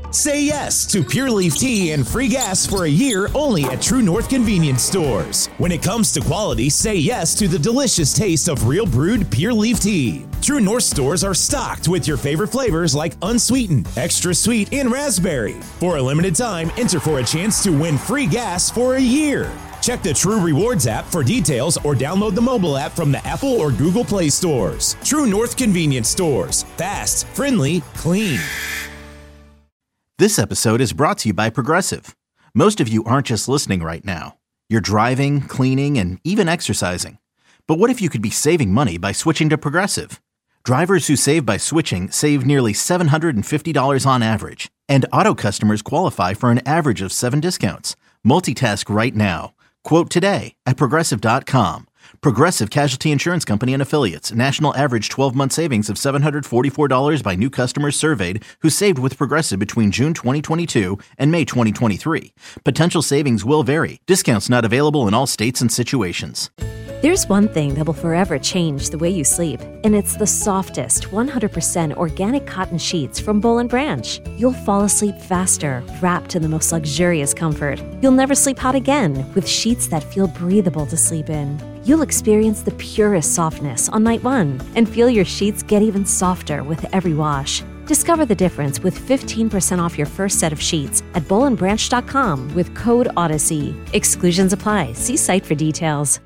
Say yes to Pure Leaf Tea and free gas for a year only at True North Convenience Stores. When it comes to quality, say yes to the delicious taste of real brewed Pure Leaf Tea. True North stores are stocked with your favorite flavors like unsweetened, extra sweet, and raspberry. For a limited time, enter for a chance to win free gas for a year. Check the True Rewards app for details or download the mobile app from the Apple or Google Play stores. True North Convenience Stores. Fast, friendly, clean. This episode is brought to you by Progressive. Most of you aren't just listening right now. You're driving, cleaning, and even exercising. But what if you could be saving money by switching to Progressive? Drivers who save by switching save nearly $750 on average. And auto customers qualify for an average of 7 discounts. Multitask right now. Quote today at Progressive.com. Progressive Casualty Insurance Company and Affiliates. National average 12-month savings of $744 by new customers surveyed who saved with Progressive between June 2022 and May 2023. Potential savings will vary. Discounts not available in all states and situations. There's one thing that will forever change the way you sleep, and it's the softest, 100% organic cotton sheets from Boll & Branch. You'll fall asleep faster, wrapped in the most luxurious comfort. You'll never sleep hot again with sheets that feel breathable to sleep in. You'll experience the purest softness on night one and feel your sheets get even softer with every wash. Discover the difference with 15% off your first set of sheets at bollandbranch.com with code Odyssey. Exclusions apply. See site for details.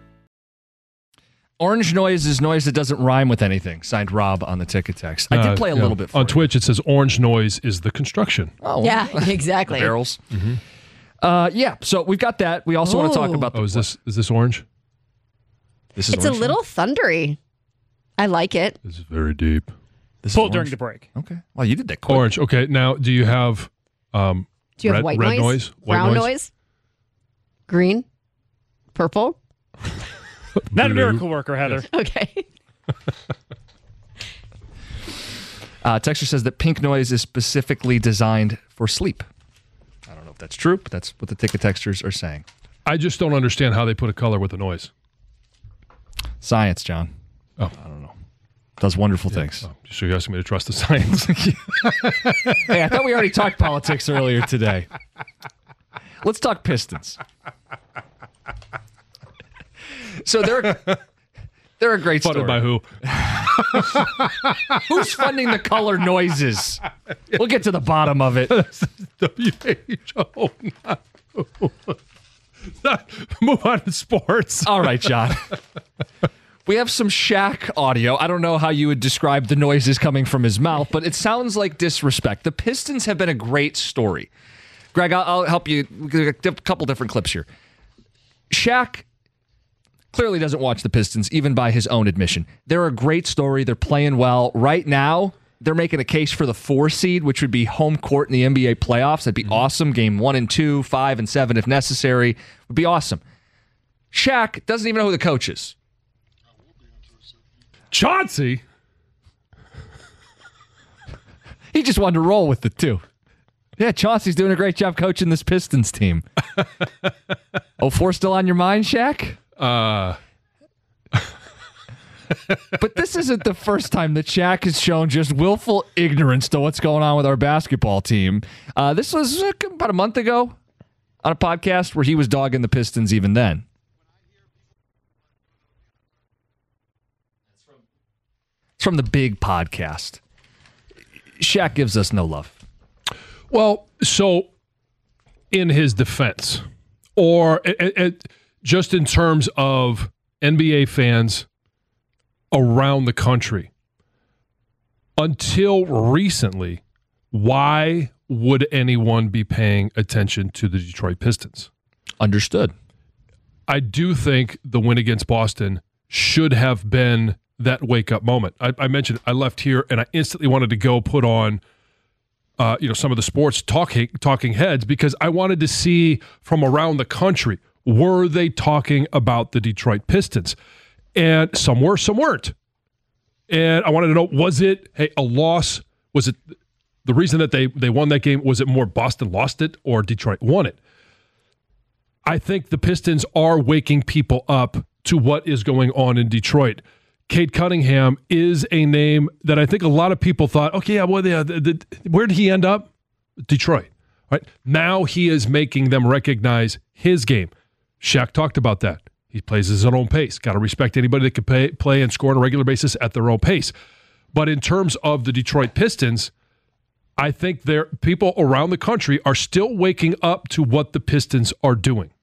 Orange noise is noise that doesn't rhyme with anything. Signed Rob on the ticket text. I did play a little bit for on you. Twitch. It says orange noise is the construction. Oh, yeah, exactly. The barrels. Mm-hmm. Yeah, so we've got that. We also want to talk about. Is this orange? This is. It's a little thundery. I like it. This is very deep. This Pull is during the break. Okay. Well, you did that quick. Orange. Okay. Now, do you have? Do you have white noise? White Brown noise? Green? Purple? Not a miracle worker, Heather. Okay. Texture says that pink noise is specifically designed for sleep. I don't know if that's true, but that's what the ticket textures are saying. I just don't understand how they put a color with the noise. Science, John. Oh. I don't know. Does wonderful things. Oh, so you're asking me to trust the science? Hey, I thought we already talked politics earlier today. Let's talk Pistons. So they're a great story. Funded by who? Who's funding the color noises? We'll get to the bottom of it. WHO. Move on to sports. All right, John. We have some Shaq audio. I don't know how you would describe the noises coming from his mouth, but it sounds like disrespect. The Pistons have been a great story. Greg, I'll help you. A couple different clips here. Shaq clearly doesn't watch the Pistons, even by his own admission. They're a great story. They're playing well. Right now, they're making a case for the 4 seed, which would be home court in the NBA playoffs. That'd be awesome. Game 1 and 2, 5 and 7 if necessary. Would be awesome. Shaq doesn't even know who the coach is. Chauncey? He just wanted to roll with it, too. Yeah, Chauncey's doing a great job coaching this Pistons team. 04 still on your mind, Shaq? But this isn't the first time that Shaq has shown just willful ignorance to what's going on with our basketball team. This was about a month ago on a podcast where he was dogging the Pistons even then. It's from the big podcast. Shaq gives us no love. Well, so in his defense, or just in terms of NBA fans around the country, until recently, why would anyone be paying attention to the Detroit Pistons? Understood. I do think the win against Boston should have been that wake-up moment. I mentioned I left here and I instantly wanted to go put on some of the sports talking heads because I wanted to see from around the country, were they talking about the Detroit Pistons? And some were, some weren't. And I wanted to know, was it a loss? Was it the reason that they won that game? Was it more Boston lost it or Detroit won it? I think the Pistons are waking people up to what is going on in Detroit. Cade Cunningham is a name that I think a lot of people thought, okay, yeah, well, where did he end up? Detroit. Right? Now he is making them recognize his game. Shaq talked about that. He plays his own pace. Got to respect anybody that can play and score on a regular basis at their own pace. But in terms of the Detroit Pistons, I think people around the country are still waking up to what the Pistons are doing.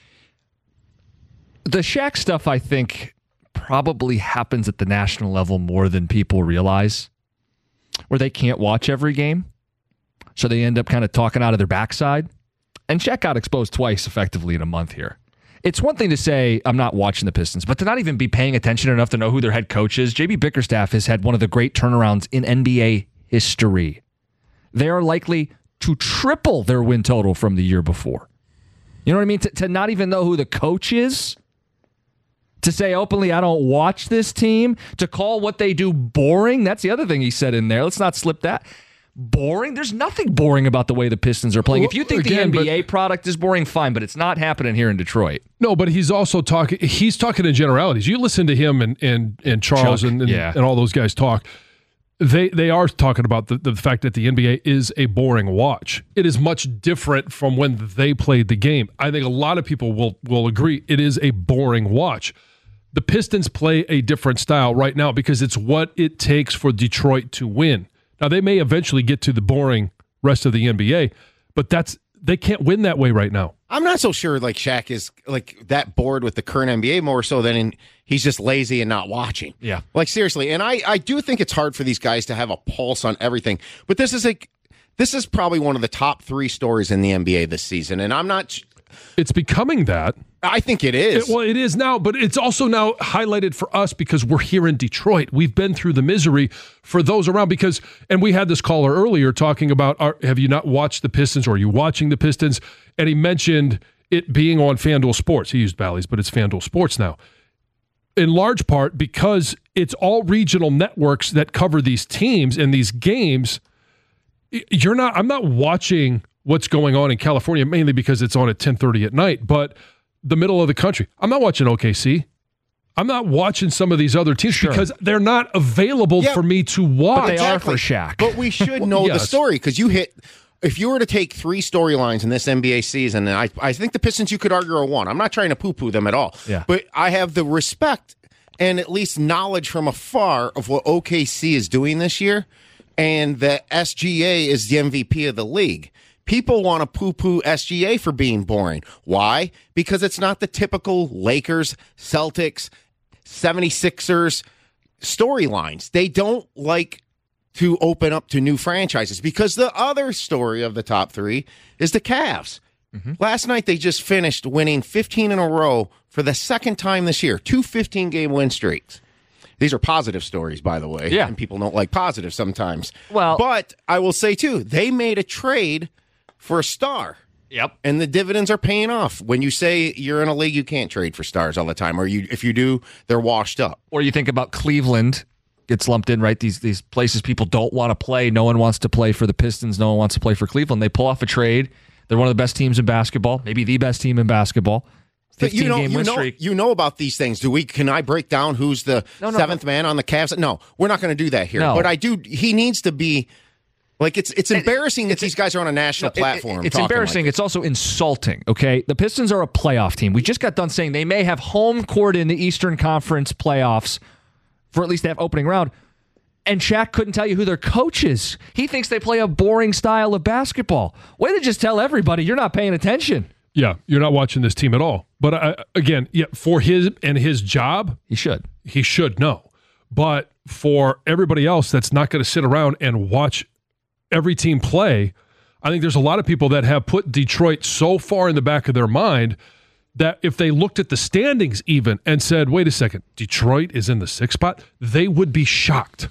The Shaq stuff, I think, probably happens at the national level more than people realize, where they can't watch every game, so they end up kind of talking out of their backside. And Shaq got exposed twice effectively in a month here. It's one thing to say, I'm not watching the Pistons, but to not even be paying attention enough to know who their head coach is. JB Bickerstaff has had one of the great turnarounds in NBA history. They are likely to triple their win total from the year before. You know what I mean? To not even know who the coach is, to say openly, I don't watch this team, to call what they do boring. That's the other thing he said in there. Let's not slip that. Boring? There's nothing boring about the way the Pistons are playing. If you think the NBA product is boring, fine, but it's not happening here in Detroit. No, but he's also talking in generalities. You listen to him and Charles Chuck, and all those guys talk. They are talking about the fact that the NBA is a boring watch. It is much different from when they played the game. I think a lot of people will agree it is a boring watch. The Pistons play a different style right now because it's what it takes for Detroit to win. Now, they may eventually get to the boring rest of the NBA, but they can't win that way right now. I'm not so sure like Shaq is like that bored with the current NBA more so than he's just lazy and not watching. Yeah. Like seriously. And I do think it's hard for these guys to have a pulse on everything. But this is probably one of the top 3 stories in the NBA this season. And I'm not... It's becoming that. I think it is. It is now, but it's also now highlighted for us because we're here in Detroit. We've been through the misery for those around and we had this caller earlier talking about, have you not watched the Pistons or are you watching the Pistons? And he mentioned it being on FanDuel Sports. He used Bally's, but it's FanDuel Sports now. In large part because it's all regional networks that cover these teams and these games. I'm not watching what's going on in California, mainly because it's on at 10:30 at night, but the middle of the country. I'm not watching OKC. I'm not watching some of these other teams because they're not available for me to watch. But they are for Shaq. But we should know the story because if you were to take 3 storylines in this NBA season, and I think the Pistons you could argue are one. I'm not trying to poo-poo them at all. Yeah. But I have the respect and at least knowledge from afar of what OKC is doing this year, and that SGA is the MVP of the league. People want to poo-poo SGA for being boring. Why? Because it's not the typical Lakers, Celtics, 76ers storylines. They don't like to open up to new franchises because the other story of the top 3 is the Cavs. Mm-hmm. Last night, they just finished winning 15 in a row for the second time this year. 2 15-game win streaks. These are positive stories, by the way. Yeah. And people don't like positive sometimes. Well, but I will say, too, they made a trade for a star. Yep. And the dividends are paying off. When you say you're in a league, you can't trade for stars all the time. Or if you do, they're washed up. Or you think about Cleveland gets lumped in, right? These places people don't want to play. No one wants to play for the Pistons. No one wants to play for Cleveland. They pull off a trade. They're one of the best teams in basketball, maybe the best team in basketball. 15-game win streak. You know about these things. Can I break down who's the seventh man on the Cavs? No, we're not going to do that here. No. But I do. He needs to be. Like, it's embarrassing that these guys are on a national platform. It's embarrassing. It's also insulting, okay? The Pistons are a playoff team. We just got done saying they may have home court in the Eastern Conference playoffs for at least that opening round. And Shaq couldn't tell you who their coach is. He thinks they play a boring style of basketball. Way to just tell everybody you're not paying attention. Yeah, you're not watching this team at all. But again, for his job, he should know. But for everybody else that's not going to sit around and watch every team play, I think there's a lot of people that have put Detroit so far in the back of their mind that if they looked at the standings even and said, wait a second, Detroit is in the 6th spot, they would be shocked.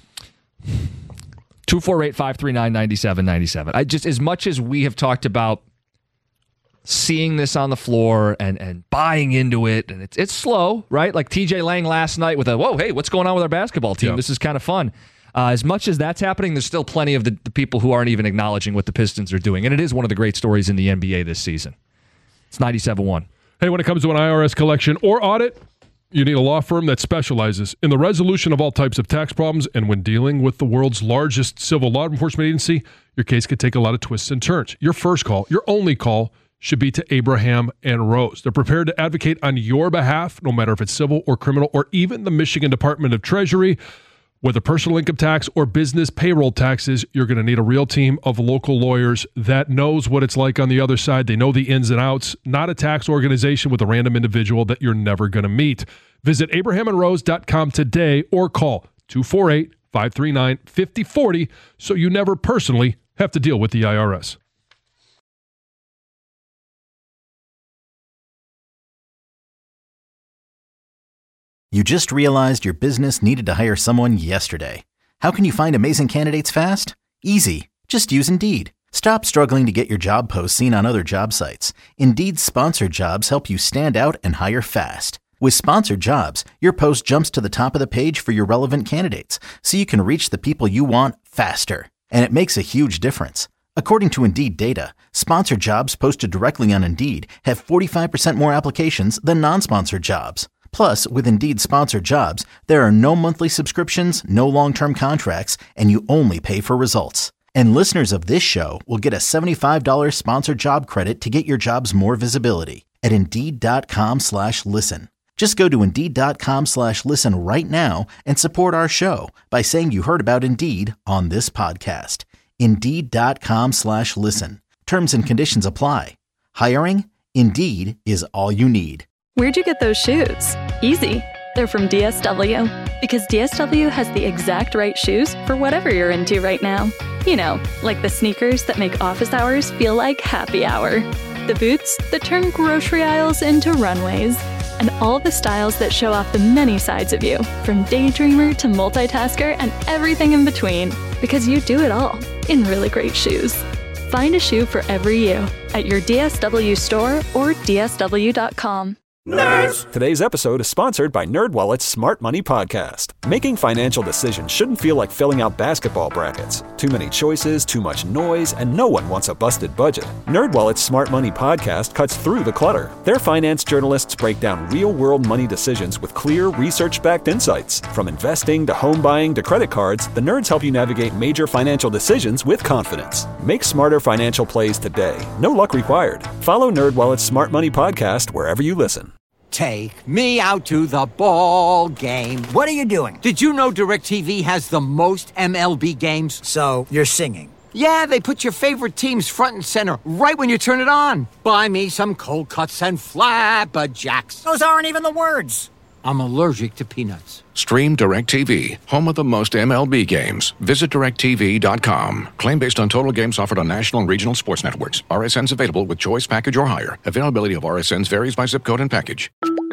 248-539-9797. I just, as much as we have talked about seeing this on the floor and buying into it, and it's slow, right? Like TJ Lang last night with whoa, hey, what's going on with our basketball team? Yeah. This is kind of fun. As much as that's happening, there's still plenty of the people who aren't even acknowledging what the Pistons are doing. And it is one of the great stories in the NBA this season. It's 97-1. Hey, when it comes to an IRS collection or audit, You need a law firm that specializes in the resolution of all types of tax problems, and when dealing with the world's largest civil law enforcement agency, your case could take a lot of twists and turns. Your first call, your only call, should be to Abraham and Rose. They're prepared to advocate on your behalf, no matter if it's civil or criminal, or even the Michigan Department of Treasury. Whether personal income tax or business payroll taxes, you're going to need a real team of local lawyers that knows what it's like on the other side. They know the ins and outs, not a tax organization with a random individual that you're never going to meet. Visit abrahamandrose.com today or call 248-539-5040 so you never personally have to deal with the IRS. You just realized your business needed to hire someone yesterday. How can you find amazing candidates fast? Easy. Just use Indeed. Stop struggling to get your job posts seen on other job sites. Indeed's sponsored jobs help you stand out and hire fast. With sponsored jobs, your post jumps to the top of the page for your relevant candidates, so you can reach the people you want faster. And it makes a huge difference. According to Indeed data, sponsored jobs posted directly on Indeed have 45% more applications than non-sponsored jobs. Plus, with Indeed sponsored jobs, there are no monthly subscriptions, no long-term contracts, and you only pay for results. And listeners of this show will get a $75 sponsored job credit to get your jobs more visibility at Indeed.com/listen. Just go to Indeed.com/listen right now and support our show by saying you heard about Indeed on this podcast. Indeed.com/listen. Terms and conditions apply. Hiring? Indeed is all you need. Where'd you get those shoes? Easy. They're from DSW. Because DSW has the exact right shoes for whatever you're into right now. You know, like the sneakers that make office hours feel like happy hour. The boots that turn grocery aisles into runways. And all the styles that show off the many sides of you, from daydreamer to multitasker and everything in between. Because you do it all in really great shoes. Find a shoe for every you at your DSW store or DSW.com. Nerds! Today's episode is sponsored by NerdWallet's Smart Money Podcast. Making financial decisions shouldn't feel like filling out basketball brackets. Too many choices, too much noise, and no one wants a busted budget. NerdWallet's Smart Money Podcast cuts through the clutter. Their finance journalists break down real-world money decisions with clear, research-backed insights. From investing to home buying to credit cards, the nerds help you navigate major financial decisions with confidence. Make smarter financial plays today. No luck required. Follow NerdWallet's Smart Money Podcast wherever you listen. Take me out to the ball game. What are you doing? Did you know DirecTV has the most MLB games? So, you're singing. Yeah, they put your favorite teams front and center right when you turn it on. Buy me some cold cuts and flapjacks. Those aren't even the words. I'm allergic to peanuts. Stream DirecTV, home of the most MLB games. Visit DirecTV.com. Claim based on total games offered on national and regional sports networks. RSNs available with choice package or higher. Availability of RSNs varies by zip code and package.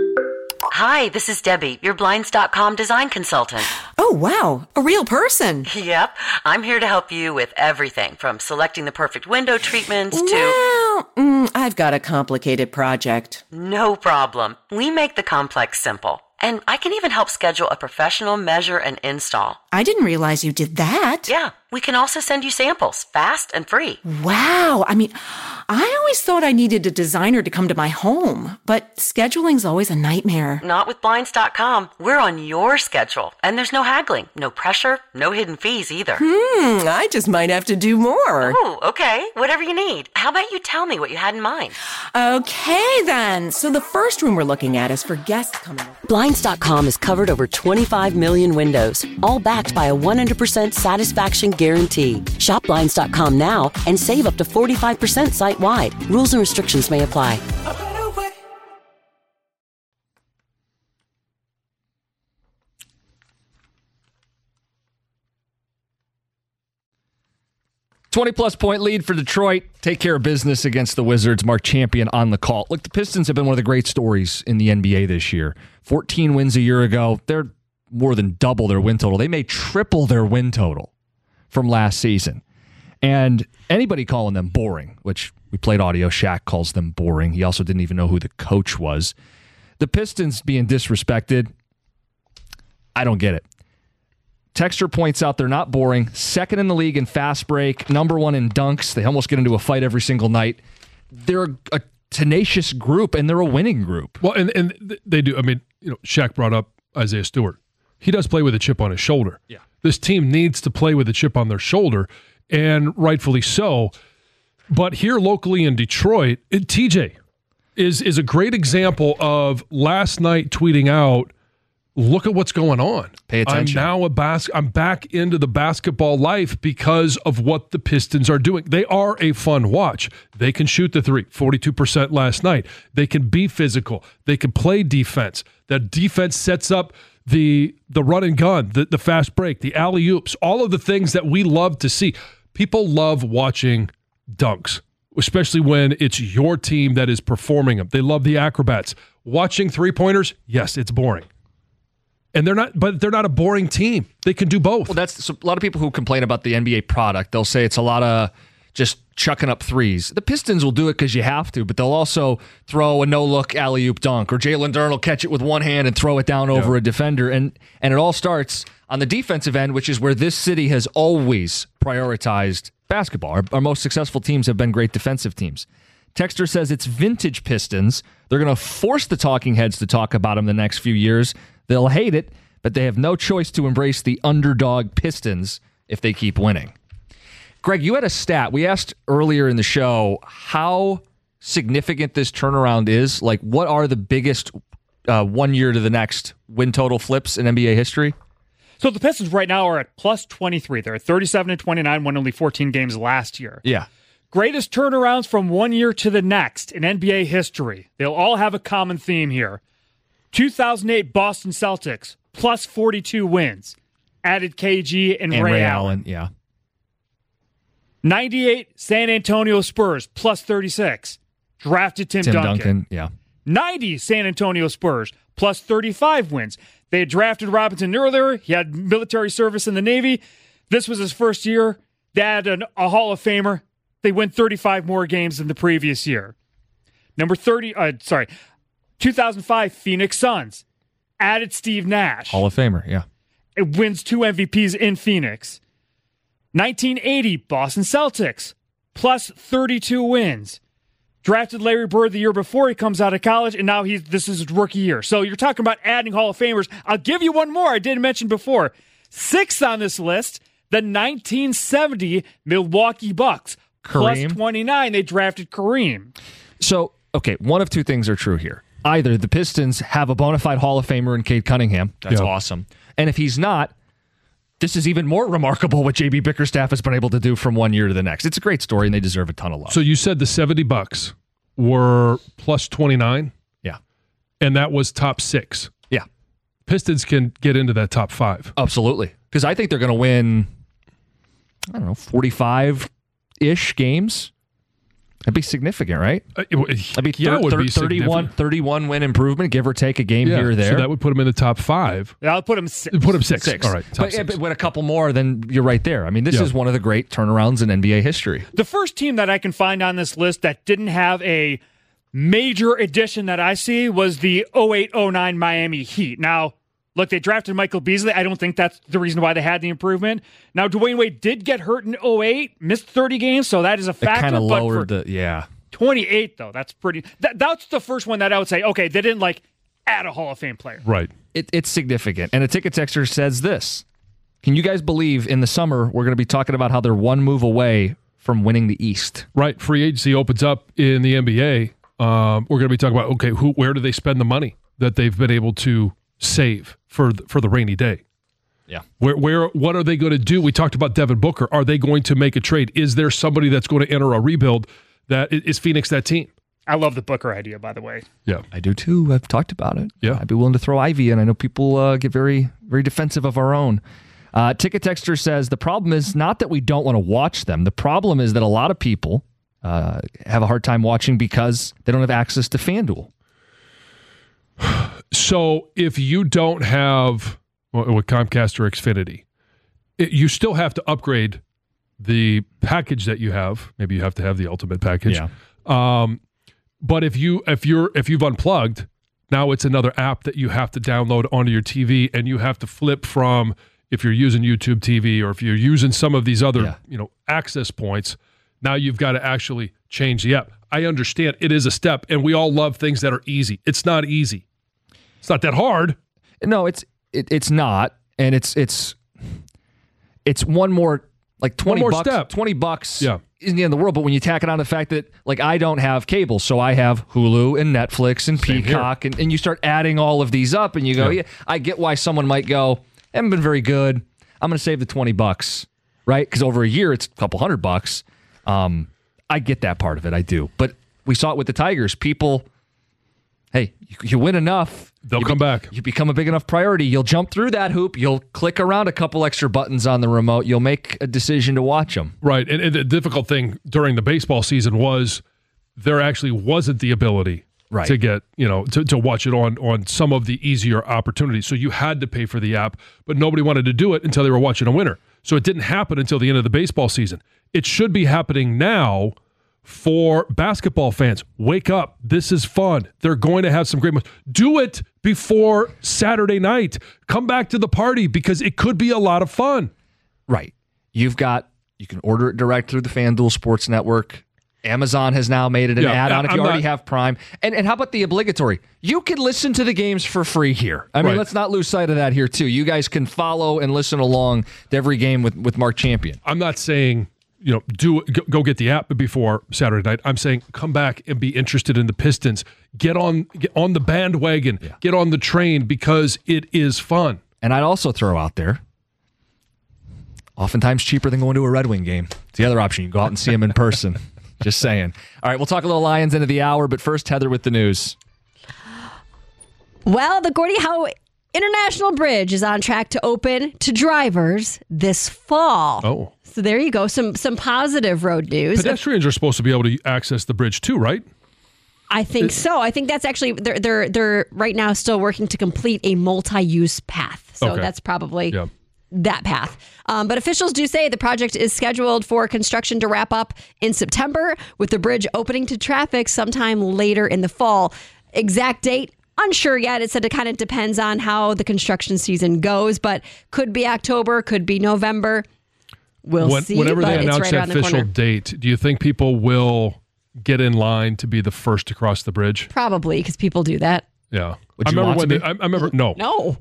Hi, this is Debbie, your Blinds.com design consultant. Oh, wow. A real person. Yep. I'm here to help you with everything from selecting the perfect window treatments to... Well, I've got a complicated project. No problem. We make the complex simple. And I can even help schedule a professional measure and install. I didn't realize you did that. Yeah. We can also send you samples, fast and free. Wow. I mean, I always thought I needed a designer to come to my home, but scheduling's always a nightmare. Not with Blinds.com. We're on your schedule, and there's no haggling, no pressure, no hidden fees either. I just might have to do more. Oh, okay. Whatever you need. How about you tell me what you had in mind? Okay, then. So the first room we're looking at is for guests coming over. Blinds.com has covered over 25 million windows, all backed by a 100% satisfaction guarantee. Shop Blinds.com now and save up to 45% site-wide. Rules and restrictions may apply. 20-plus point lead for Detroit. Take care of business against the Wizards. Mark Champion on the call. Look, the Pistons have been one of the great stories in the NBA this year. 14 wins a year ago. They're more than double their win total. They may triple their win total from last season. And anybody calling them boring, which we played audio, Shaq calls them boring. He also didn't even know who the coach was. The Pistons being disrespected, I don't get it. Texture points out they're not boring. Second in the league in fast break. Number one in dunks. They almost get into a fight every single night. They're a tenacious group, and they're a winning group. Well, and they do. I mean, Shaq brought up Isaiah Stewart. He does play with a chip on his shoulder. Yeah. This team needs to play with a chip on their shoulder, and rightfully so. But here locally in Detroit, TJ is a great example of last night tweeting out, look at what's going on. Pay attention. I'm back into the basketball life because of what the Pistons are doing. They are a fun watch. They can shoot the three, 42% last night. They can be physical. They can play defense. That defense sets up the run and gun, the fast break, the alley-oops, all of the things that we love to see. People love watching dunks, especially when it's your team that is performing them. They love the acrobats. Watching three-pointers, yes, it's boring. And they're not a boring team. They can do both. Well, that's a lot of people who complain about the NBA product. They'll say it's a lot of just chucking up threes. The Pistons will do it because you have to, but they'll also throw a no-look alley-oop dunk, or Jalen Duren will catch it with one hand and throw it down over a defender. And it all starts on the defensive end, which is where this city has always prioritized basketball. Our most successful teams have been great defensive teams. Texter says it's vintage Pistons. They're going to force the talking heads to talk about them the next few years. They'll hate it, but they have no choice to embrace the underdog Pistons if they keep winning. Greg, you had a stat. We asked earlier in the show how significant this turnaround is. Like, what are the biggest 1 year to the next win total flips in NBA history? So the Pistons right now are at plus 23. They're at 37-29, won only 14 games last year. Yeah. Greatest turnarounds from 1 year to the next in NBA history. They'll all have a common theme here. 2008 Boston Celtics, plus 42 wins. Added KG and Ray Allen. Yeah. 98 San Antonio Spurs, plus 36. Drafted Tim Duncan. Yeah. 90 San Antonio Spurs, plus 35 wins. They had drafted Robinson earlier. He had military service in the Navy. This was his first year. They had a Hall of Famer. They win 35 more games than the previous year. 2005 Phoenix Suns. Added Steve Nash. Hall of Famer, yeah. It wins 2 MVPs in Phoenix. 1980 Boston Celtics. Plus 32 wins. Drafted Larry Bird the year before he comes out of college, and now this is his rookie year. So you're talking about adding Hall of Famers. I'll give you one more I didn't mention before. 6th on this list, the 1970 Milwaukee Bucks. Kareem. Plus 29, they drafted Kareem. So, okay, one of two things are true here. Either the Pistons have a bona fide Hall of Famer in Cade Cunningham. That's awesome. And if he's not, this is even more remarkable what J.B. Bickerstaff has been able to do from 1 year to the next. It's a great story, and they deserve a ton of love. So you said the 70 Bucks were plus 29? Yeah. And that was top 6? Yeah. Pistons can get into that top 5. Absolutely. Because I think they're going to win, 45-ish games. That'd be significant, right? That'd be 31 win improvement, give or take a game here or there. So that would put them in the top 5. Yeah, I'll put them 6. Put them 6. All right, top 6. But with a couple more, then you're right there. I mean, this is one of the great turnarounds in NBA history. The first team that I can find on this list that didn't have a major addition that I see was the 08-09 Miami Heat. Now, look, they drafted Michael Beasley. I don't think that's the reason why they had the improvement. Now, Dwayne Wade did get hurt in 08, missed 30 games, so that is a factor. It kind of lowered 28, though, that's pretty... That's the first one that I would say, okay, they didn't, add a Hall of Fame player. Right. It's significant. And a ticket texter says this. Can you guys believe in the summer we're going to be talking about how they're one move away from winning the East? Right. Free agency opens up in the NBA. We're going to be talking about, okay, where do they spend the money that they've been able to save for the rainy day? Yeah. What are they going to do? We talked about Devin Booker. Are they going to make a trade? Is there somebody that's going to enter a rebuild? That is Phoenix that team? I love the Booker idea, by the way. Yeah, I do too. I've talked about it. Yeah, I'd be willing to throw Ivy in. I know people get very, very defensive of our own. Ticket Texter says the problem is not that we don't want to watch them. The problem is that a lot of people have a hard time watching because they don't have access to FanDuel. So if you don't have with Comcast or Xfinity, you still have to upgrade the package that you have. Maybe you have to have the ultimate package. Yeah. But if you've unplugged, now it's another app that you have to download onto your TV, and you have to flip from, if you're using YouTube TV or if you're using some of these other access points, now you've got to actually change the app. I understand it is a step, and we all love things that are easy. It's not easy. It's not that hard. No, it's not, and it's one more like $20 step. $20 Yeah. isn't the end of the world. But when you tack it on the fact that like I don't have cable, so I have Hulu and Netflix and Same Peacock, and you start adding all of these up, and you go, yeah, I get why someone might go, haven't been very good. I'm going to save the $20, right? Because over a year, it's a couple $100. I get that part of it. I do. But we saw it with the Tigers. People, hey, you win enough. They'll come back. You become a big enough priority. You'll jump through that hoop. You'll click around a couple extra buttons on the remote. You'll make a decision to watch them. Right. And the difficult thing during the baseball season was there actually wasn't the ability to get, to watch it on some of the easier opportunities. So you had to pay for the app, but nobody wanted to do it until they were watching a winner. So it didn't happen until the end of the baseball season. It should be happening now for basketball fans. Wake up. This is fun. They're going to have some great moments. Do it before Saturday night. Come back to the party because it could be a lot of fun. Right. You can order it direct through the FanDuel Sports Network. Amazon has now made it an add-on if you already have Prime. And how about the obligatory? You can listen to the games for free here. I mean, let's not lose sight of that here, too. You guys can follow and listen along to every game with Mark Champion. I'm not saying, go get the app before Saturday night. I'm saying come back and be interested in the Pistons. Get on the bandwagon. Yeah. Get on the train because it is fun. And I'd also throw out there, oftentimes cheaper than going to a Red Wing game. It's the other option. You can go out and see them in person. Just saying. All right, we'll talk a little Lions into the hour, but first, Heather with the news. Well, the Gordie Howe International Bridge is on track to open to drivers this fall. Oh. So there you go. Some positive road news. Pedestrians are supposed to be able to access the bridge too, right? I think so. I think that's actually, they're right now still working to complete a multi-use path. So that's probably... Yeah. That path. But officials do say the project is scheduled for construction to wrap up in September, with the bridge opening to traffic sometime later in the fall. Exact date, unsure yet. It said it kind of depends on how the construction season goes, but could be October, could be November. We'll see. Whenever they announce right that official date, do you think people will get in line to be the first to cross the bridge? Probably, because people do that. Yeah. Would you want to be? I remember, no.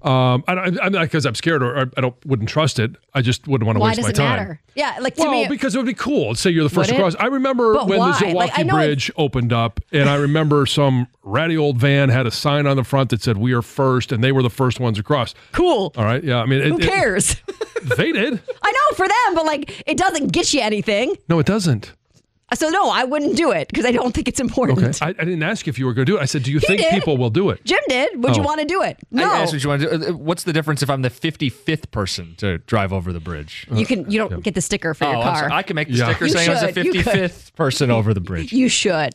I'm not because I'm scared or wouldn't trust it. I just wouldn't want to waste my time. Why does it matter? Yeah, like to me. Because it would be cool. Say you're the first to cross. I remember when the Zilwaukee Bridge opened up, and I remember some ratty old van had a sign on the front that said, "We are first," and they were the first ones across. Cool. All right. Yeah. I mean, who cares? They did. I know for them, but like it doesn't get you anything. No, it doesn't. So, no, I wouldn't do it because I don't think it's important. Okay. I didn't ask if you were going to do it. I said, do you think people will do it? Jim did. Would you want to do it? No. I asked what you want to do. What's the difference if I'm the 55th person to drive over the bridge? You don't get the sticker for your car. I can make the sticker saying I was the 55th person over the bridge. You should.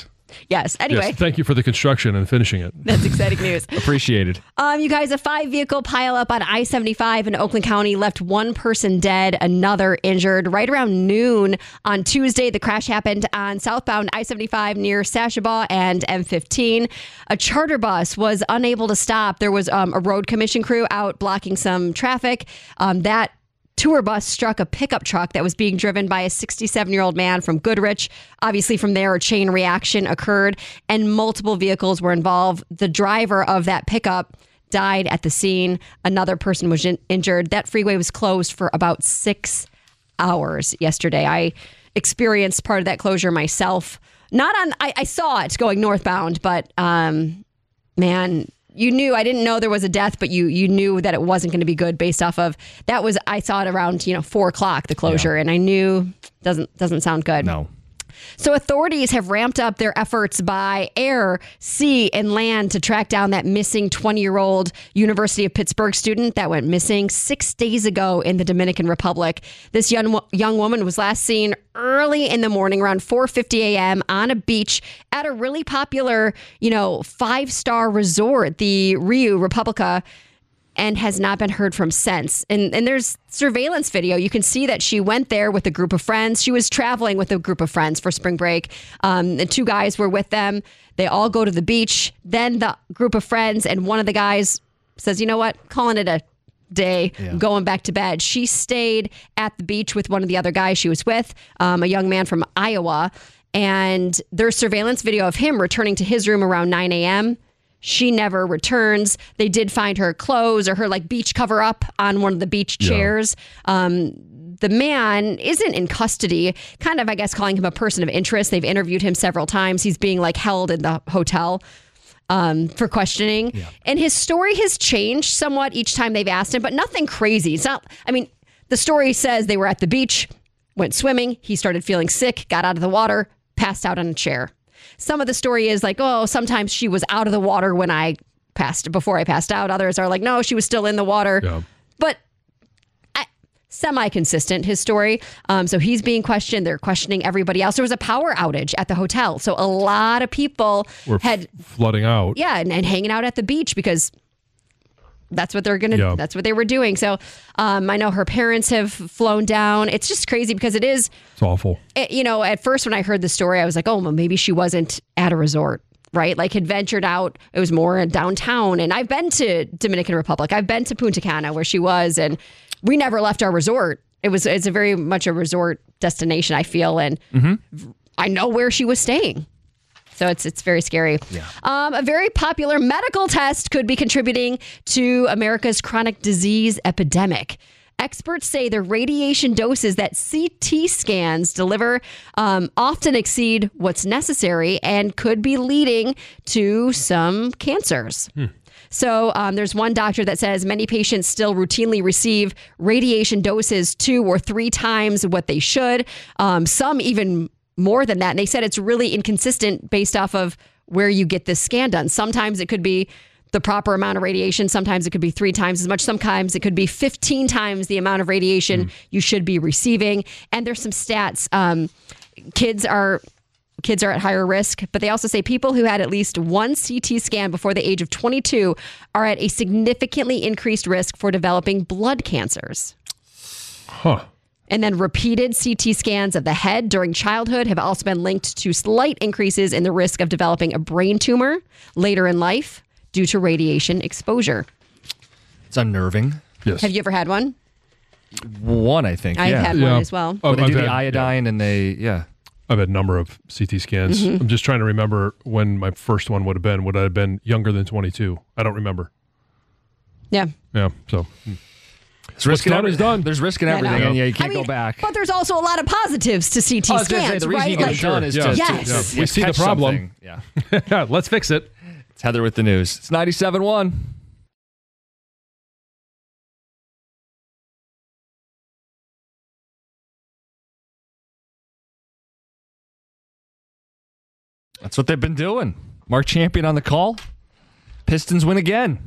Yes. Anyway. Yes, thank you for the construction and finishing it. That's exciting news. Appreciated. You guys, a 5-vehicle pileup on I-75 in Oakland County left one person dead, another injured. Right around noon on Tuesday, the crash happened on southbound I-75 near Sashabaw and M15. A charter bus was unable to stop. There was a road commission crew out blocking some traffic. That tour bus struck a pickup truck that was being driven by a 67-year-old man from Goodrich. Obviously, from there, a chain reaction occurred and multiple vehicles were involved. The driver of that pickup died at the scene. Another person was injured. That freeway was closed for about 6 hours yesterday. I experienced part of that closure myself. I saw it going northbound, but man, you knew, I didn't know there was a death, but you knew that it wasn't going to be good based off of that. I saw it around 4 o'clock, the closure, and I knew doesn't sound good. No. So authorities have ramped up their efforts by air, sea, and land to track down that missing 20-year-old University of Pittsburgh student that went missing 6 days ago in the Dominican Republic. This young woman was last seen early in the morning, around 4:50 a.m. on a beach at a really popular, 5-star resort, the Rio Republica, and has not been heard from since. And there's surveillance video. You can see that she went there with a group of friends. She was traveling with a group of friends for spring break. The 2 guys were with them. They all go to the beach. Then the group of friends and one of the guys says, you know what, calling it a day, going back to bed. She stayed at the beach with one of the other guys she was with, a young man from Iowa. And there's surveillance video of him returning to his room around 9 a.m. She never returns. They did find her clothes or her like beach cover up on one of the beach chairs. The man isn't in custody, kind of, I guess, calling him a person of interest. They've interviewed him several times. He's being like held in the hotel for questioning. Yeah. And his story has changed somewhat each time they've asked him, but nothing crazy. It's not, I mean, the story says they were at the beach, went swimming. He started feeling sick, got out of the water, passed out on a chair. Some of the story is like, oh, sometimes she was out of the water before I passed out. Others are like, no, she was still in the water. Yeah. But semi-consistent, his story. So he's being questioned. They're questioning everybody else. There was a power outage at the hotel. So a lot of people had flooding out. Yeah, and hanging out at the beach because that's what they're that's what they were doing. So I know her parents have flown down. It's just crazy because it's awful. At first when I heard the story, I was like, oh, well, maybe she wasn't at a resort, right? Like had ventured out. It was more in downtown. And I've been to Dominican Republic. I've been to Punta Cana where she was, and we never left our resort. It's a very much a resort destination, I feel. And I know where she was staying. So it's very scary. Yeah. A very popular medical test could be contributing to America's chronic disease epidemic. Experts say the radiation doses that CT scans deliver often exceed what's necessary and could be leading to some cancers. So there's one doctor that says many patients still routinely receive radiation doses 2 or 3 times what they should. Some even more than that. And they said it's really inconsistent based off of where you get this scan done. Sometimes it could be the proper amount of radiation. Sometimes it could be 3 times as much. Sometimes it could be 15 times the amount of radiation you should be receiving. And there's some stats. Kids are at higher risk, but they also say people who had at least one CT scan before the age of 22 are at a significantly increased risk for developing blood cancers. Huh. And then repeated CT scans of the head during childhood have also been linked to slight increases in the risk of developing a brain tumor later in life due to radiation exposure. It's unnerving. Yes. Have you ever had one? One, I think. I've had one as well. They do the iodine and I've had a number of CT scans. I'm just trying to remember when my first one would have been. Would I have been younger than 22? I don't remember. Yeah. Yeah, so... What's done is done. There's risk in everything, and you can't go back. But there's also a lot of positives to CT scans, the reason you get it done is to we see the problem. Yeah. Let's fix it. It's Heather with the news. It's 97.1. That's what they've been doing. Mark Champion on the call. Pistons win again.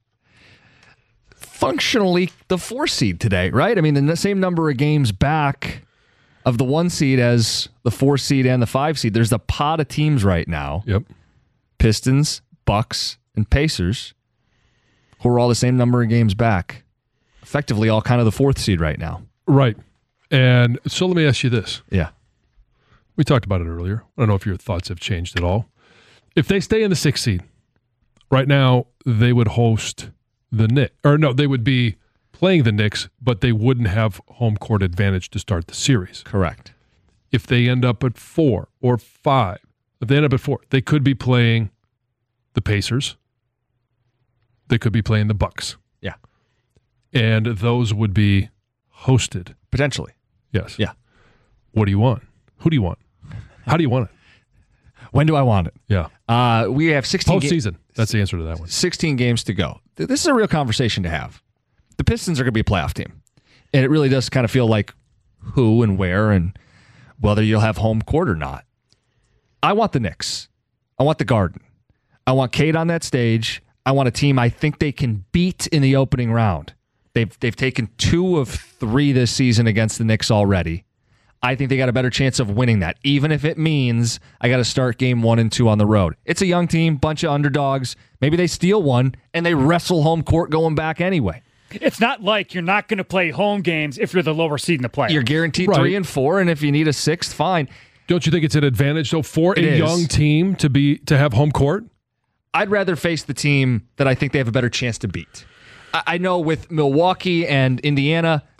Functionally the 4 seed today, right? I mean, the same number of games back of the 1 seed as the 4 seed and the 5 seed. There's a pot of teams right now. Yep. Pistons, Bucks, and Pacers, who are all the same number of games back. Effectively all kind of the 4th seed right now. Right. And so let me ask you this. Yeah. We talked about it earlier. I don't know if your thoughts have changed at all. If they stay in the 6th seed, right now they would host the Knicks. Or no, they would be playing the Knicks, but they wouldn't have home court advantage to start the series. Correct. If they end up at 4 or 5, if they end up at 4, they could be playing the Pacers. They could be playing the Bucks. Yeah. And those would be hosted. Potentially. Yes. Yeah. What do you want? Who do you want? How do you want it? When do I want it? Yeah. We have 16 postseason. That's the answer to that one. 16 games to go. This is a real conversation to have. The Pistons are going to be a playoff team. And it really does kind of feel like who and where and whether you'll have home court or not. I want the Knicks. I want the Garden. I want Cade on that stage. I want a team I think they can beat in the opening round. They've taken 2 of 3 this season against the Knicks already. I think they got a better chance of winning that, even if it means I got to start game 1 and 2 on the road. It's a young team, bunch of underdogs. Maybe they steal one, and they wrestle home court going back anyway. It's not like you're not going to play home games if you're the lower seed in the playoffs. You're guaranteed 3 and 4, and if you need a 6th, fine. Don't you think it's an advantage, though, for a young team to have home court? I'd rather face the team that I think they have a better chance to beat. I know with Milwaukee and Indiana,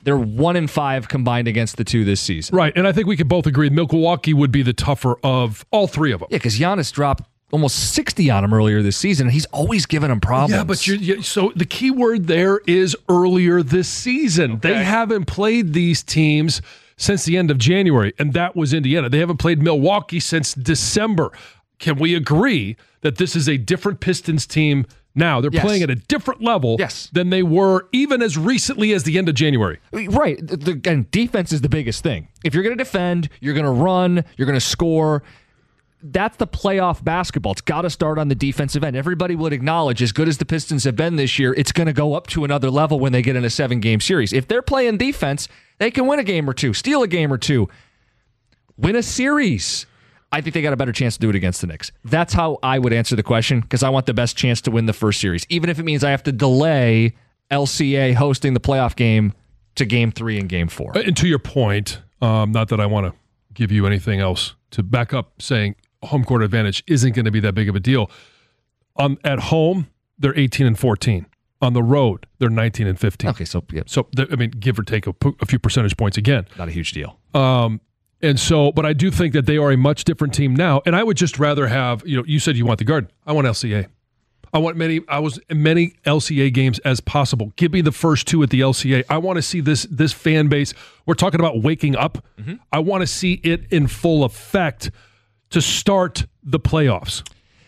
They're 1-5 combined against the two this season. Right, and I think we could both agree Milwaukee would be the tougher of all three of them. Yeah, because Giannis dropped almost 60 on him earlier this season, and he's always given him problems. Yeah, but so the key word there is earlier this season. Okay. They haven't played these teams since the end of January, and that was Indiana. They haven't played Milwaukee since December. Can we agree that this is a different Pistons team now? They're playing at a different level than they were even as recently as the end of January. Right. Again, defense is the biggest thing. If you're going to defend, you're going to run, you're going to score. That's the playoff basketball. It's got to start on the defensive end. Everybody would acknowledge, as good as the Pistons have been this year, it's going to go up to another level when they get in a 7-game series. If they're playing defense, they can win a game or two, steal a game or two, win a series. I think they got a better chance to do it against the Knicks. That's how I would answer the question, because I want the best chance to win the first series, even if it means I have to delay LCA hosting the playoff game to Game 3 and Game 4. And to your point, not that I want to give you anything else to back up saying home court advantage isn't going to be that big of a deal. At home, they're 18-14. On the road, they're 19-15. Okay, so give or take a few percentage points again. Not a huge deal. But I do think that they are a much different team now. And I would just rather have, you said you want the Garden. I want LCA. I want many LCA games as possible. Give me the first two at the LCA. I want to see this fan base. We're talking about waking up. Mm-hmm. I want to see it in full effect to start the playoffs.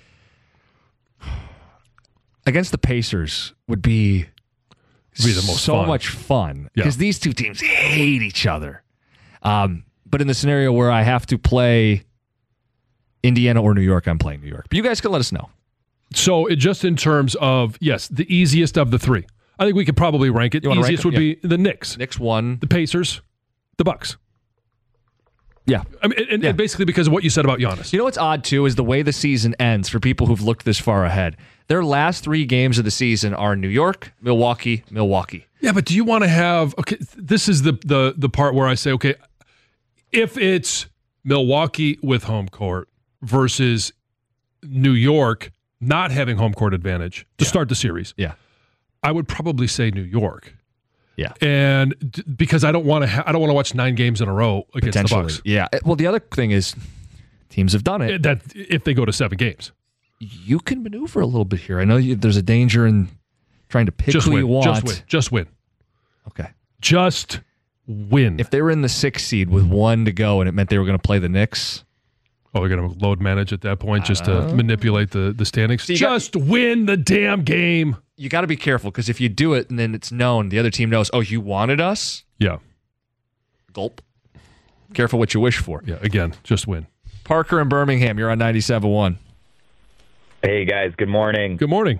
Against the Pacers would be the most fun. Much fun, because these two teams hate each other. But in the scenario where I have to play Indiana or New York, I'm playing New York. But you guys can let us know. So just in terms of, the easiest of the three. I think we could probably rank it. The easiest would be the Knicks. Knicks 1. The Pacers. The Bucks. Yeah. I mean, and basically because of what you said about Giannis. You know what's odd, too, is the way the season ends for people who've looked this far ahead. Their last 3 games of the season are New York, Milwaukee, Milwaukee. Yeah, but do you want to have... Okay, this is the part where I say, okay, if it's Milwaukee with home court versus New York not having home court advantage to start the series, I would probably say New York. Yeah, and because I don't want to watch 9 games in a row against the Bucks. Yeah. Well, the other thing is teams have done it. That if they go to 7 games, you can maneuver a little bit here. I know there's a danger in trying to pick who you want. Just win. Okay. Just win. If they were in the 6th seed with 1 to go and it meant they were going to play the Knicks. Oh, they're going to load manage at that point just to manipulate the standings. So just win the damn game. You got to be careful, because if you do it and then it's known, the other team knows, oh, you wanted us? Yeah. Gulp. Careful what you wish for. Yeah, again, just win. Parker in Birmingham, you're on 97.1. Hey, guys. Good morning. Good morning.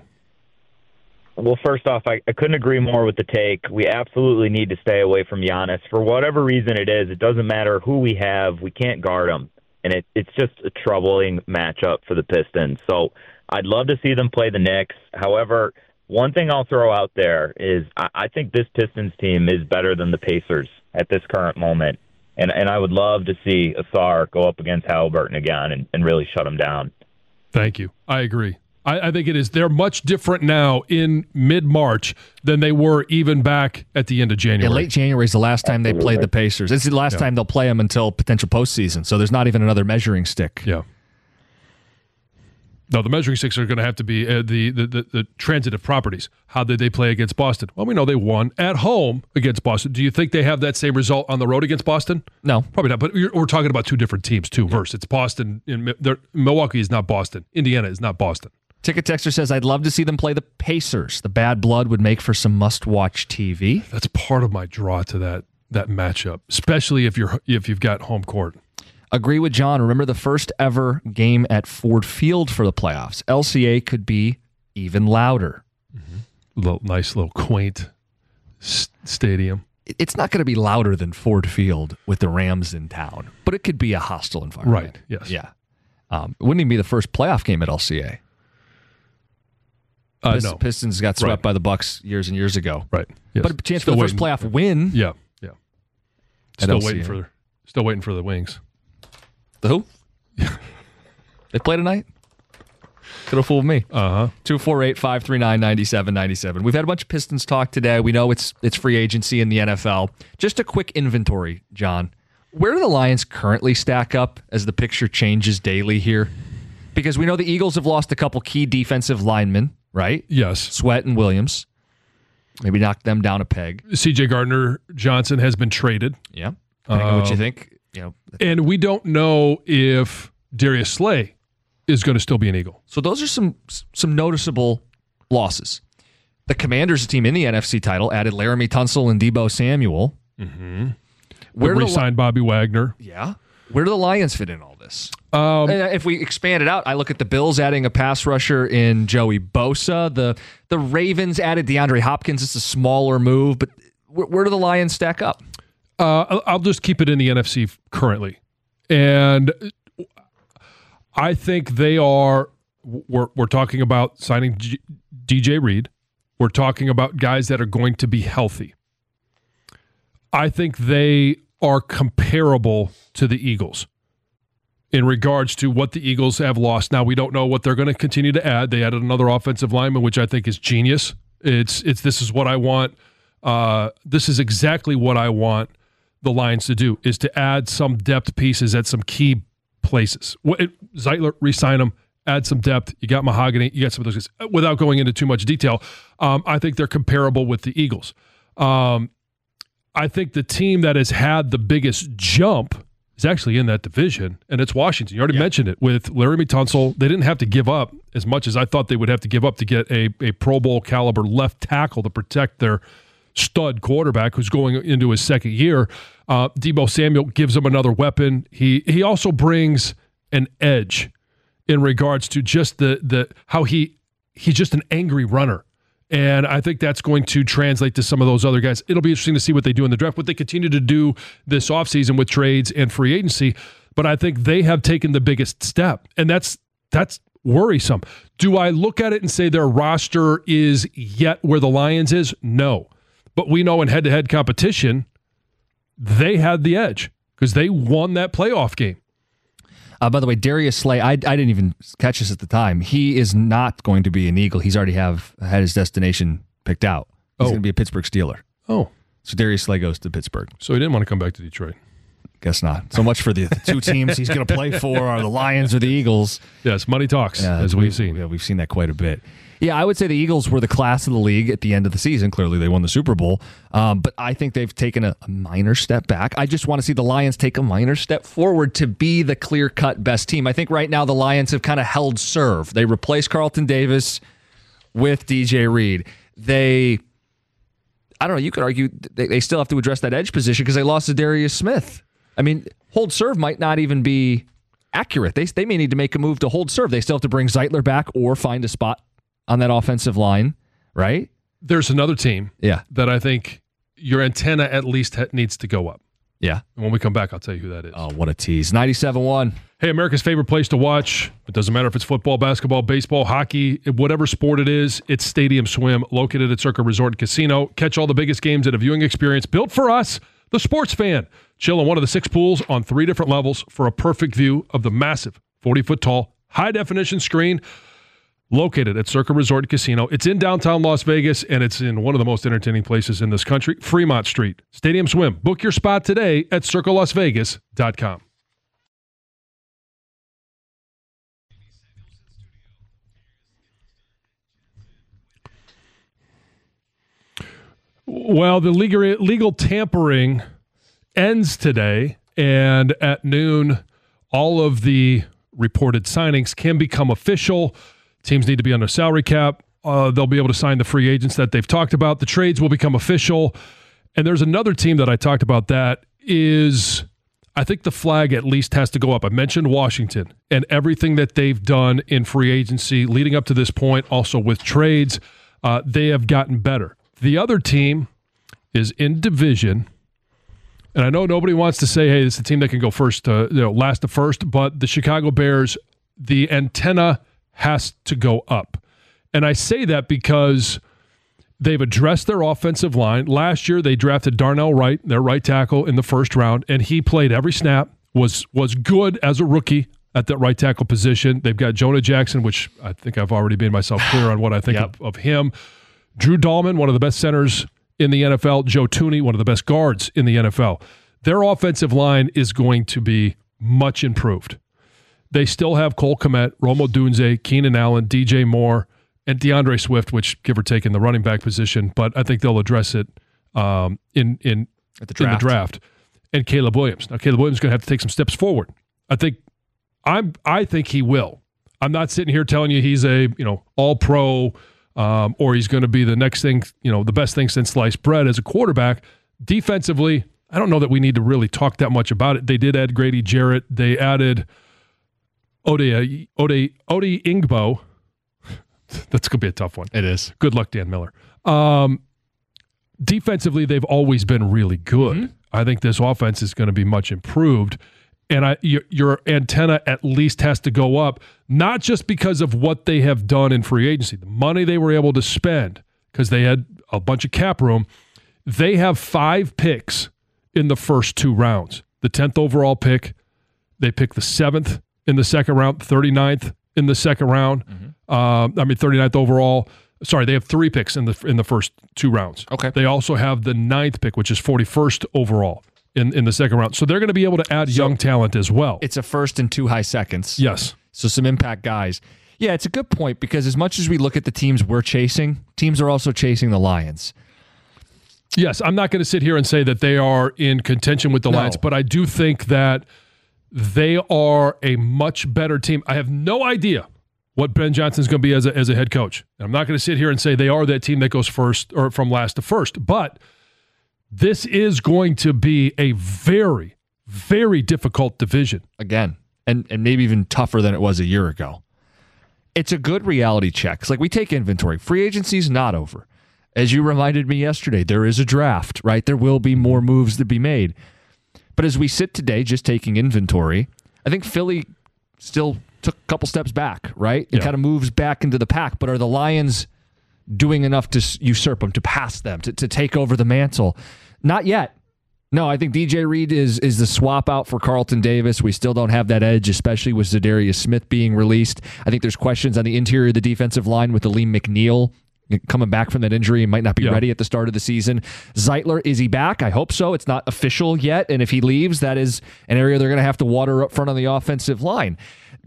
Well, first off, I couldn't agree more with the take. We absolutely need to stay away from Giannis. For whatever reason it is, it doesn't matter who we have. We can't guard him. And it's just a troubling matchup for the Pistons. So I'd love to see them play the Knicks. However, one thing I'll throw out there is I think this Pistons team is better than the Pacers at this current moment. And I would love to see Asar go up against Halliburton again and really shut him down. Thank you. I agree. I think it is. They're much different now in mid-March than they were even back at the end of January. Yeah, late January is the last time they played the Pacers. It's the last time they'll play them until potential postseason, so there's not even another measuring stick. Yeah. No, the measuring sticks are going to have to be the transitive properties. How did they play against Boston? Well, we know they won at home against Boston. Do you think they have that same result on the road against Boston? No. Probably not, but we're talking about 2 different teams, too. Versus it's Boston. Milwaukee is not Boston. Indiana is not Boston. Ticket Texter says, I'd love to see them play the Pacers. The bad blood would make for some must-watch TV. That's part of my draw to that matchup, especially if you've got home court. Agree with John. Remember the first ever game at Ford Field for the playoffs. LCA could be even louder. Mm-hmm. Nice little quaint stadium. It's not going to be louder than Ford Field with the Rams in town, but it could be a hostile environment. Right, yes. Yeah. It wouldn't even be the first playoff game at LCA. No. Pistons got swept by the Bucks years and years ago. Right. Yes. But a chance for the first playoff win. Yeah. Still waiting for the Wings. The who? They play tonight? Could have fooled me. 248-539-9797. We've had a bunch of Pistons talk today. We know it's free agency in the NFL. Just a quick inventory, John. Where do the Lions currently stack up as the picture changes daily here? Because we know the Eagles have lost a couple key defensive linemen, right? Yes. Sweat and Williams. Maybe knock them down a peg. C.J. Gardner-Johnson has been traded. Yeah. Depending on what you think. And we don't know if Darius Slay is going to still be an Eagle. So those are some noticeable losses. The Commanders, team in the NFC title, added Laramie Tunsil and Deebo Samuel. Mm-hmm. Where re-signed Bobby Wagner. Yeah. Where do the Lions fit in all this? If we expand it out, I look at the Bills adding a pass rusher in Joey Bosa. The Ravens added DeAndre Hopkins. It's a smaller move, but where do the Lions stack up? I'll just keep it in the NFC currently. And I think they are, we're talking about signing DJ Reed. We're talking about guys that are going to be healthy. I think they are comparable to the Eagles in regards to what the Eagles have lost. Now, we don't know what they're going to continue to add. They added another offensive lineman, which I think is genius. This is what I want. This is exactly what I want the Lions to do, is to add some depth pieces at some key places. Zeitler, re-sign him, add some depth. You got Mahogany, you got some of those guys. Without going into too much detail, I think they're comparable with the Eagles. I think the team that has had the biggest jump is actually in that division, and it's Washington. You already mentioned it with Laramie Tunsil. They didn't have to give up as much as I thought they would have to give up to get a Pro Bowl caliber left tackle to protect their stud quarterback who's going into his second year. Deebo Samuel gives them another weapon. He also brings an edge in regards to just the how he's just an angry runner. And I think that's going to translate to some of those other guys. It'll be interesting to see what they do in the draft, what they continue to do this offseason with trades and free agency. But I think they have taken the biggest step, and that's worrisome. Do I look at it and say their roster is yet where the Lions is? No. But we know in head-to-head competition, they had the edge because they won that playoff game. By the way, Darius Slay, I didn't even catch this at the time. He is not going to be an Eagle. He's already had his destination picked out. He's going to be a Pittsburgh Steeler. Oh. So Darius Slay goes to Pittsburgh. So he didn't want to come back to Detroit. Guess not. So much for the two teams he's going to play for are the Lions or the Eagles. Yes, money talks, as we've seen. Yeah, we've seen that quite a bit. Yeah, I would say the Eagles were the class of the league at the end of the season. Clearly, they won the Super Bowl. But I think they've taken a minor step back. I just want to see the Lions take a minor step forward to be the clear-cut best team. I think right now the Lions have kind of held serve. They replaced Carlton Davis with DJ Reed. I don't know, you could argue they still have to address that edge position because they lost to Darius Smith. I mean, hold serve might not even be accurate. They may need to make a move to hold serve. They still have to bring Zeitler back or find a spot on that offensive line, right? There's another team that I think your antenna at least needs to go up. Yeah. And when we come back, I'll tell you who that is. Oh, what a tease. 97.1. Hey, America's favorite place to watch. It doesn't matter if it's football, basketball, baseball, hockey, whatever sport it is, it's Stadium Swim, located at Circa Resort and Casino. Catch all the biggest games at a viewing experience built for us, the sports fan. Chill in one of the 6 pools on 3 different levels for a perfect view of the massive 40-foot tall, high-definition screen located at Circa Resort and Casino. It's in downtown Las Vegas, and it's in one of the most entertaining places in this country, Fremont Street. Stadium Swim. Book your spot today at circalasvegas.com. Well, the legal tampering ends today, and at noon, all of the reported signings can become official. Teams need to be under salary cap. They'll be able to sign the free agents that they've talked about. The trades will become official. And there's another team that I talked about that is, I think the flag at least has to go up. I mentioned Washington and everything that they've done in free agency leading up to this point, also with trades. They have gotten better. The other team is in division. And I know nobody wants to say, hey, this is a team that can go first, last to first, but the Chicago Bears, the antenna has to go up. And I say that because they've addressed their offensive line. Last year, they drafted Darnell Wright, their right tackle, in the first round, and he played every snap, was good as a rookie. at that right tackle position. They've got Jonah Jackson, which I think I've already made myself clear on what I think of him. Drew Dahlman, one of the best centers in the NFL. Joe Thuney, one of the best guards in the NFL. Their offensive line is going to be much improved. They still have Cole Kmet, Rome Odunze, Keenan Allen, DJ Moore, and DeAndre Swift, which give or take in the running back position, but I think they'll address it in the draft. And Caleb Williams. Now, Caleb Williams is going to have to take some steps forward. I think he will. I'm not sitting here telling you he's a all-pro or he's going to be the next thing, the best thing since sliced bread as a quarterback. Defensively, I don't know that we need to really talk that much about it. They did add Grady Jarrett. They added Ode Ingbo. That's going to be a tough one. It is. Good luck, Dan Miller. Defensively, they've always been really good. Mm-hmm. I think this offense is going to be much improved. And your antenna at least has to go up, not just because of what they have done in free agency, the money they were able to spend, because they had a bunch of cap room. They have 5 picks in the first 2 rounds. The 10th overall pick, they picked the 7th in the second round, 39th in the second round. 39th overall. Sorry, they have 3 picks in the first 2 rounds. Okay. They also have the 9th pick, which is 41st overall in the second round. So they're going to be able to add young talent as well. It's a first and 2 high seconds. Yes. So some impact guys. Yeah, it's a good point because as much as we look at the teams we're chasing, teams are also chasing the Lions. Yes, I'm not going to sit here and say that they are in contention with the Lions, but I do think that they are a much better team. I have no idea what Ben Johnson's going to be as a head coach. I'm not going to sit here and say they are that team that goes first or from last to first, but this is going to be a very, very difficult division. Again, and maybe even tougher than it was a year ago. It's a good reality check. It's like we take inventory. Free agency's not over. As you reminded me yesterday, there is a draft, right? There will be more moves to be made. But as we sit today just taking inventory, I think Philly still took a couple steps back, right? It kind of moves back into the pack. But are the Lions doing enough to usurp them, to pass them, to take over the mantle? Not yet. No, I think DJ Reed is the swap out for Carlton Davis. We still don't have that edge, especially with Zadarius Smith being released. I think there's questions on the interior of the defensive line with Aleem McNeil coming back from that injury. He might not be ready at the start of the season. Zeitler, is he back? I hope so. It's not official yet, and if he leaves, that is an area they're going to have to water up front on the offensive line.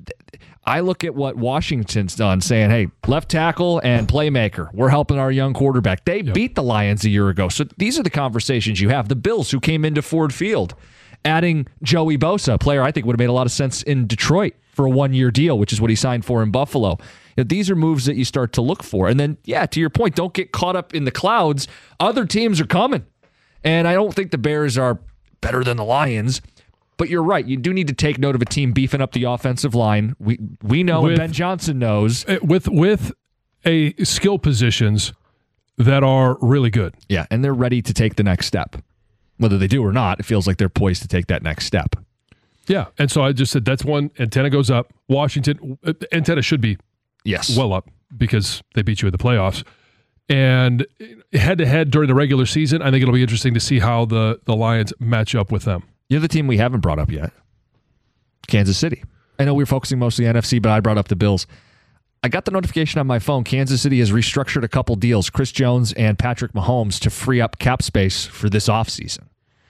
I look at what Washington's done, saying, hey, left tackle and playmaker, we're helping our young quarterback. They beat the Lions a year ago. So these are the conversations you have. The Bills, who came into Ford Field, adding Joey Bosa, a player I think would have made a lot of sense in Detroit for a 1-year deal, which is what he signed for in Buffalo. These are moves that you start to look for. And then, to your point, don't get caught up in the clouds. Other teams are coming. And I don't think the Bears are better than the Lions. But you're right. You do need to take note of a team beefing up the offensive line. We know, and Ben Johnson knows. With a skill positions that are really good. Yeah, and they're ready to take the next step. Whether they do or not, it feels like they're poised to take that next step. Yeah, and so I just said that's one. Antenna goes up. Washington, antenna should be well up because they beat you in the playoffs. And head-to-head during the regular season, I think it'll be interesting to see how the Lions match up with them. You're the team we haven't brought up yet. Kansas City. I know we're focusing mostly on NFC, but I brought up the Bills. I got the notification on my phone. Kansas City has restructured a couple deals, Chris Jones and Patrick Mahomes, to free up cap space for this offseason.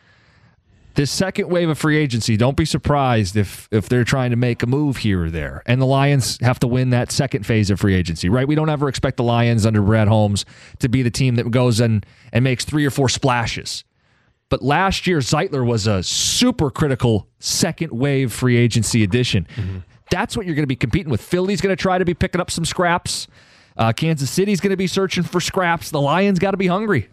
This second wave of free agency, don't be surprised if they're trying to make a move here or there. And the Lions have to win that second phase of free agency, right? We don't ever expect the Lions under Brad Holmes to be the team that goes and makes 3 or 4 splashes. But last year, Zeitler was a super critical second wave free agency addition. Mm-hmm. That's what you're going to be competing with. Philly's going to try to be picking up some scraps. Kansas City's going to be searching for scraps. The Lions got to be hungry.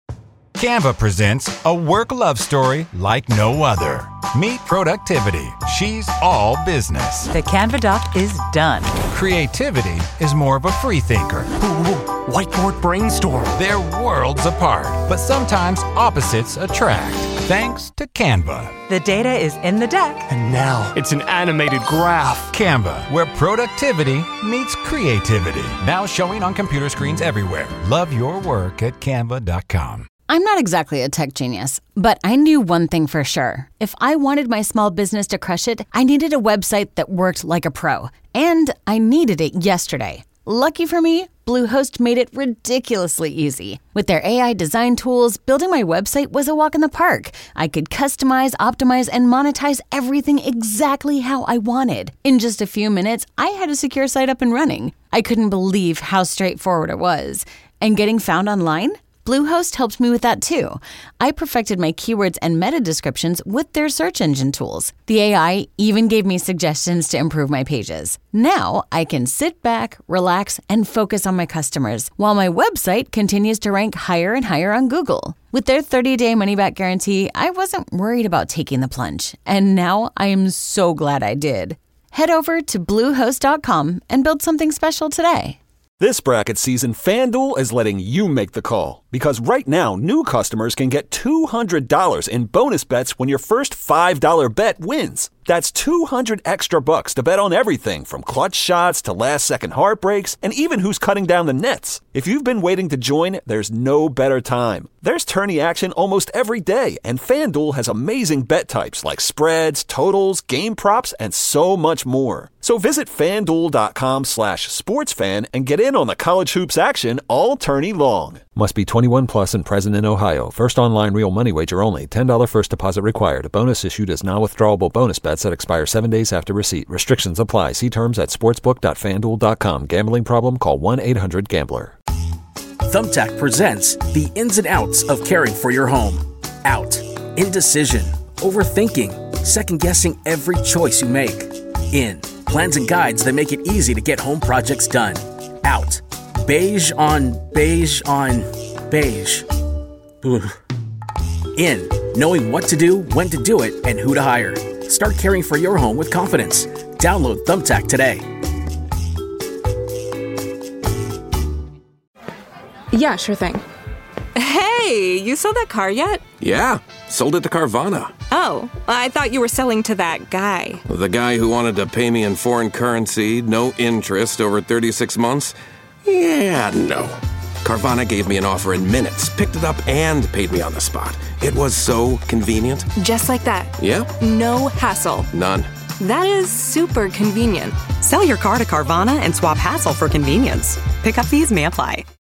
Canva presents a work love story like no other. Meet Productivity. She's all business. The Canva doc is done. Creativity is more of a free thinker. Whiteboard brainstorm. They're worlds apart, but sometimes opposites attract. Thanks to Canva. The data is in the deck. And now it's an animated graph. Canva, where productivity meets creativity. Now showing on computer screens everywhere. Love your work at canva.com. I'm not exactly a tech genius, but I knew one thing for sure. If I wanted my small business to crush it, I needed a website that worked like a pro. And I needed it yesterday. Lucky for me, Bluehost made it ridiculously easy. With their AI design tools, building my website was a walk in the park. I could customize, optimize, and monetize everything exactly how I wanted. In just a few minutes, I had a secure site up and running. I couldn't believe how straightforward it was. And getting found online? Bluehost helped me with that too. I perfected my keywords and meta descriptions with their search engine tools. The AI even gave me suggestions to improve my pages. Now I can sit back, relax, and focus on my customers, while my website continues to rank higher and higher on Google. With their 30-day money-back guarantee, I wasn't worried about taking the plunge. And now I am so glad I did. Head over to Bluehost.com and build something special today. This bracket season, FanDuel is letting you make the call. Because right now, new customers can get $200 in bonus bets when your first $5 bet wins. That's $200 extra bucks to bet on everything from clutch shots to last-second heartbreaks and even who's cutting down the nets. If you've been waiting to join, there's no better time. There's tourney action almost every day, and FanDuel has amazing bet types like spreads, totals, game props, and so much more. So visit FanDuel.com/sportsfan and get in on the college hoops action all tourney long. Must be 21 plus and present in Ohio. First online real money wager only. $10 first deposit required. Bonus issued as non-withdrawable bonus bets that expire 7 days after receipt. Restrictions apply. See terms at sportsbook.fanduel.com. Gambling problem? Call 1-800-GAMBLER. Thumbtack presents the ins and outs of caring for your home. Out. Indecision. Overthinking. Second-guessing every choice you make. In. Plans and guides that make it easy to get home projects done. Out. Beige on beige on beige. Ugh. In. Knowing what to do, when to do it, and who to hire. Start caring for your home with confidence. Download Thumbtack today. Yeah, sure thing. Hey, you sold that car yet? Yeah, sold it to Carvana. Oh, I thought you were selling to that guy. The guy who wanted to pay me in foreign currency, no interest, over 36 months? Yeah, no. Carvana gave me an offer in minutes, picked it up, and paid me on the spot. It was so convenient. Just like that. Yeah. No hassle. None. That is super convenient. Sell your car to Carvana and swap hassle for convenience. Pickup fees may apply.